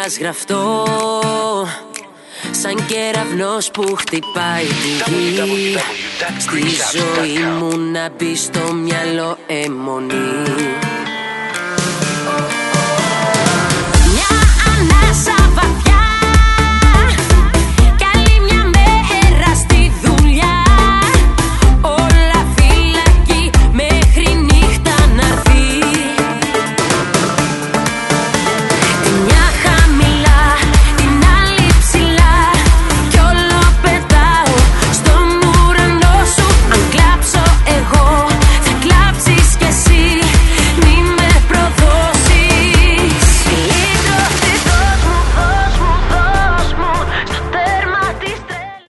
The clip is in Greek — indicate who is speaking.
Speaker 1: μας γραφτό, σαν κεραυνός που χτυπάει τη γη. Στη ζωή μου να μπει στο μυαλό αιμονή.